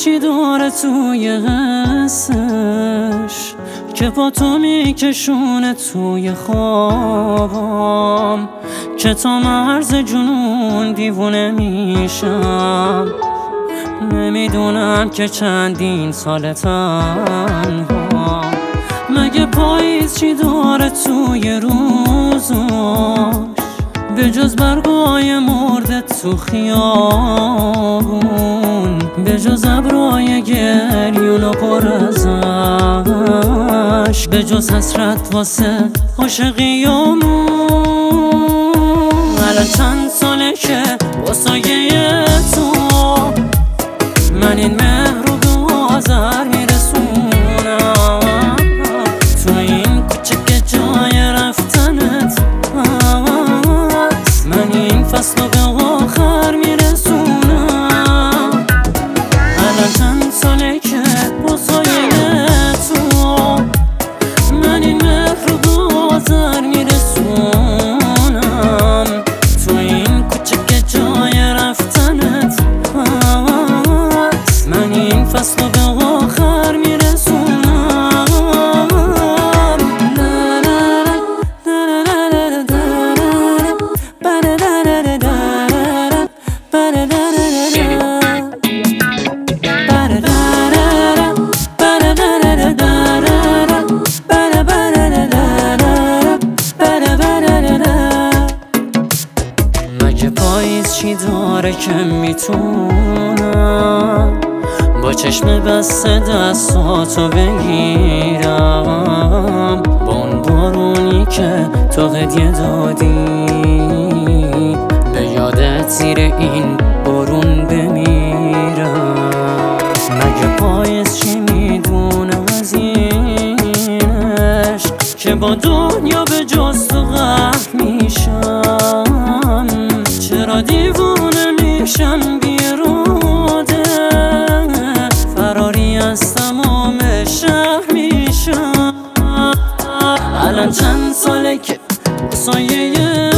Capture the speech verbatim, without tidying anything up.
چی داره توی حسش که با تو میکشونه توی خوابم، که تا مرز جنون دیوونه میشم. نمیدونم که چندین سال تنها، مگه پاییز چی داره توی روزاش به جز برگای مرده تو خیابون، به جز ابرای گریون و پر ازش، به جز حسرت واسه عاشقیامون. الان چند ساله که با سایه تو من این مهر رو به آذر میرسونم، تو این کوچه که جای رفتنت هست، من این فصل رو به آخر میرسونم. الان چند ساله که با سایه تو من این مهر رو به آذر میرسونم، تو این کوچه که جای رفتنت هست، من این فصل رو به آخر میرسونم. مگه پاییز چی داره که میتونم با چشم بسته دستاتو بگیرم، با اون بارونی که تو هدیه دادی به یادت زیر این بارون بمیرم. مگه پاییز چی میدونه از این عشق که با دنیا به جز تو غرق میشم، چرا دیوونه میشم بیراده، فراری از تمام شهر میشم. الان چند ساله که سایه